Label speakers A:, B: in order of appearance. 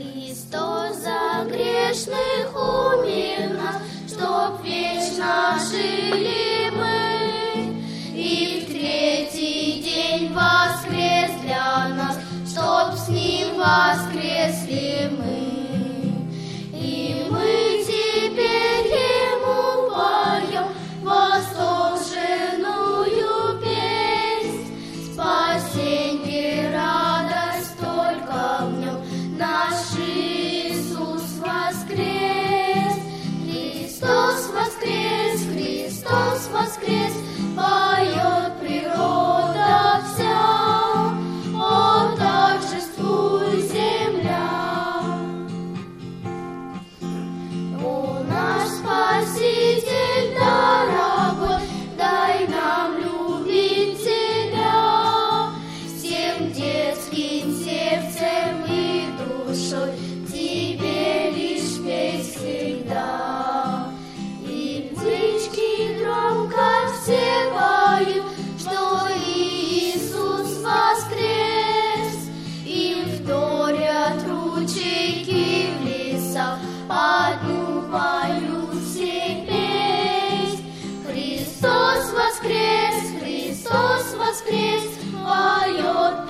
A: Христос за грешных умер нас, чтоб вечно жили мы. И в третий день воскрес для нас, чтоб с Ним воскресли мы. И мы теперь Ему поем восторженную песнь. Спасенье, радость только в Нем, наш Иисус воскрес. Христос воскрес, Христос воскрес, поет природа вся. О, торжествуй, земля! О, наш Спаситель дорогой, дай нам любить Тебя всем детским сердцем и душой, Тебе лишь петь всегда. И птички громко все поют, что Иисус воскрес. Им вторят ручейки в лесах, одну поют все песнь. Христос воскрес, Христос воскрес, поет